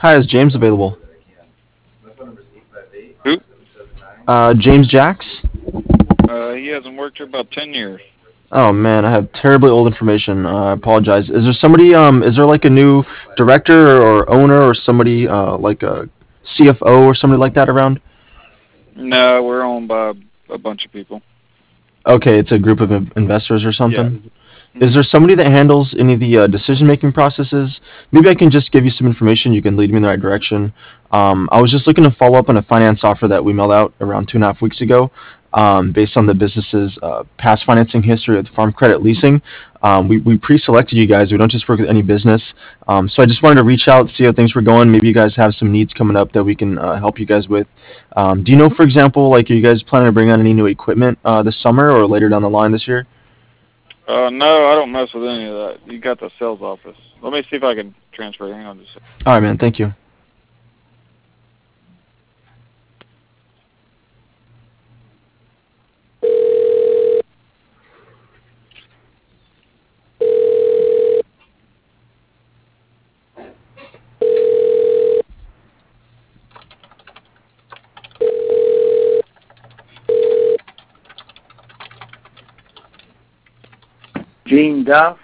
Hi, is James available? Who? James Jacks? He hasn't worked here about 10 years. Oh man, I have terribly old information. I apologize. Is there somebody? Is there like a new director or owner or somebody like a CFO or somebody like that around? No, we're owned by a bunch of people. Okay, it's a group of investors or Yeah. something. Is Hmm. there somebody that handles any of the decision-making processes? Maybe I can just give you some information. You can lead me in the right direction. I was just looking to follow up on a finance offer that we mailed out around 2.5 weeks ago, based on the business's past financing history with Farm Credit Leasing. We pre-selected you guys. We don't just work with any business. So I just wanted to reach out, see how things were going. Maybe you guys have some needs coming up that we can help you guys with. Do you know, for example, like, are you guys planning to bring on any new equipment this summer or later down the line this year? No, I don't mess with any of that. You got the sales office. Let me see if I can transfer. Hang on just a second. All right, man. Thank you. Gene Duff.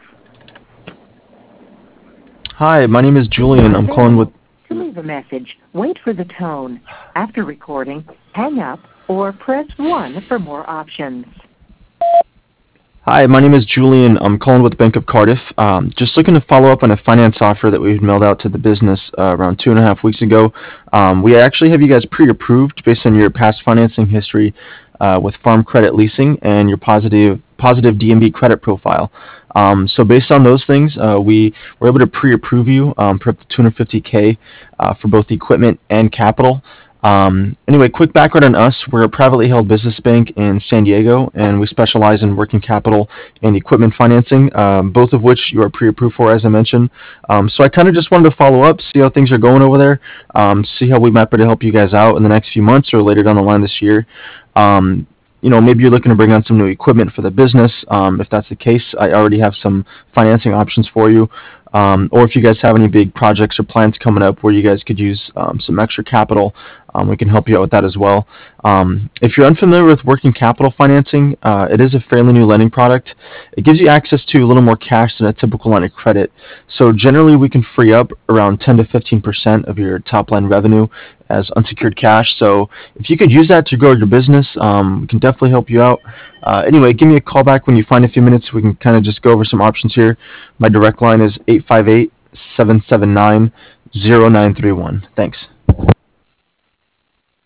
Hi, my name is Julian. Not I'm calling with. available. To leave a message, wait for the tone. After recording, hang up or press 1 for more options. Hi, my name is Julian. I'm calling with Bank of Cardiff. Just looking to follow up on a finance offer that we mailed out to the business around 2.5 weeks ago. We actually have you guys pre-approved based on your past financing history with Farm Credit Leasing and your positive DMB credit profile. So based on those things, we were able to pre-approve you for up to 250K for both equipment and capital. Anyway, quick background on us. We're a privately held business bank in San Diego, and we specialize in working capital and equipment financing, both of which you are pre-approved for, as I mentioned. So I kind of just wanted to follow up, see how things are going over there, see how we might be able to help you guys out in the next few months or later down the line this year. Um, Maybe you're looking to bring on some new equipment for the business. If that's the case, I already have some financing options for you. Or if you guys have any big projects or plans coming up where you guys could use some extra capital, we can help you out with that as well. If you're unfamiliar with working capital financing, it is a fairly new lending product. It gives you access to a little more cash than a typical line of credit. So generally, we can free up around 10 to 15% of your top line revenue as unsecured cash. So if you could use that to grow your business, we can definitely help you out. Anyway, give me a call back when you find a few minutes. We can kind of just go over some options here. My direct line is 858 779 0931. Thanks.